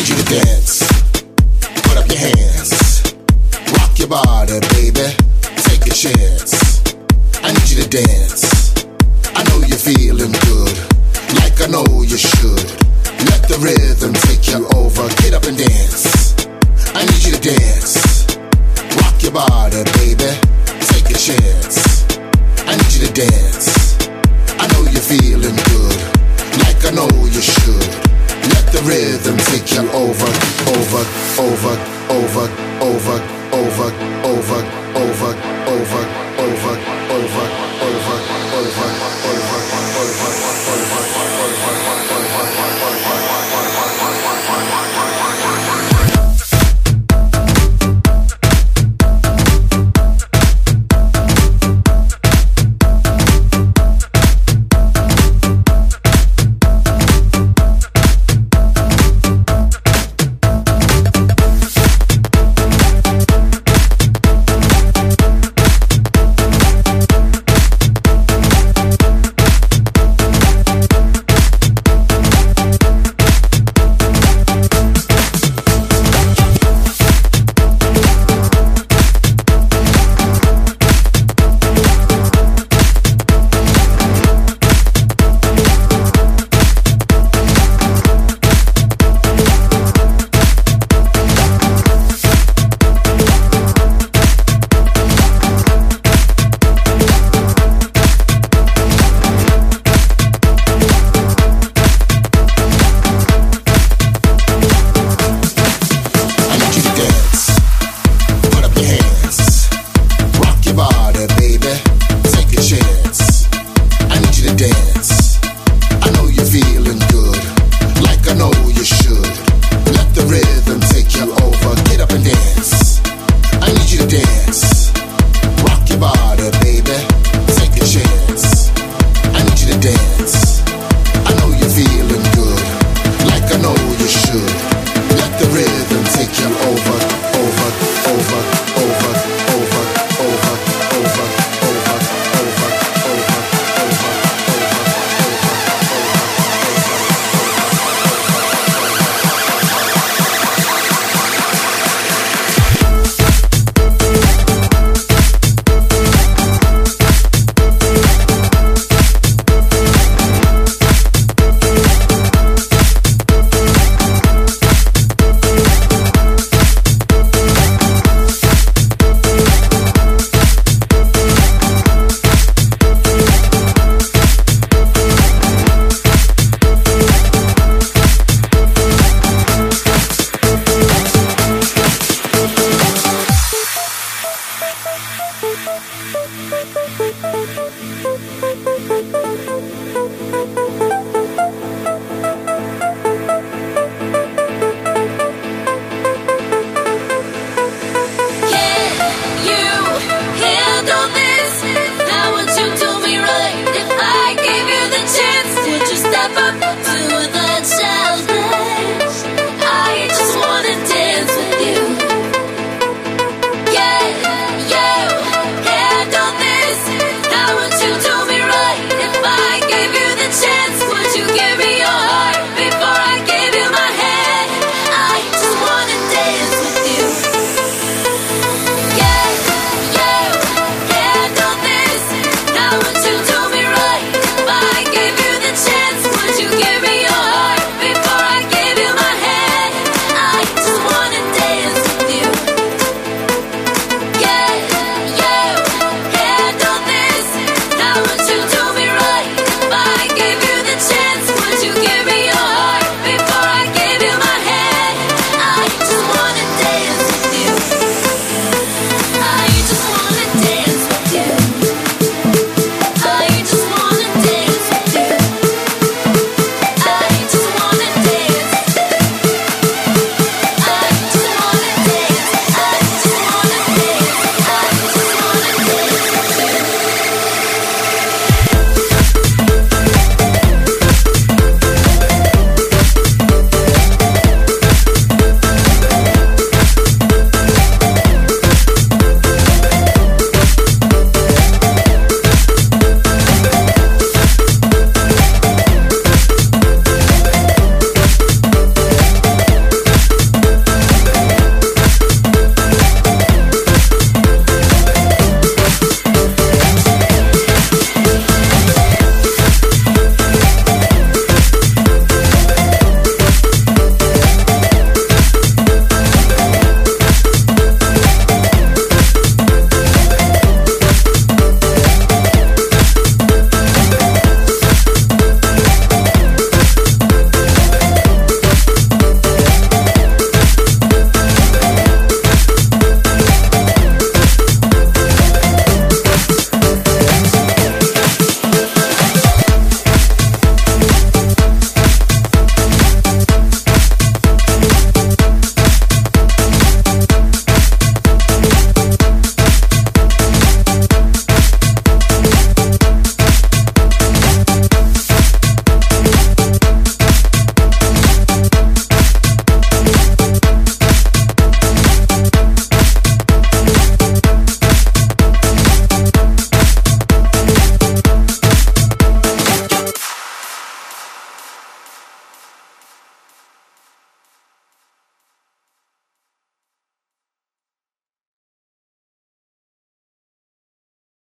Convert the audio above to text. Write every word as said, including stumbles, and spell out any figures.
need you to dance. Put up your hands. Rock your body, baby. Take a chance. I need you to dance. I know you're feeling good, like I know you should. Let the rhythm take you over. Get up and dance. I need you to dance. Rock your body, baby. Take a chance. I need you to dance. I know you're feeling good, like I know you should. Let the rhythm take you over.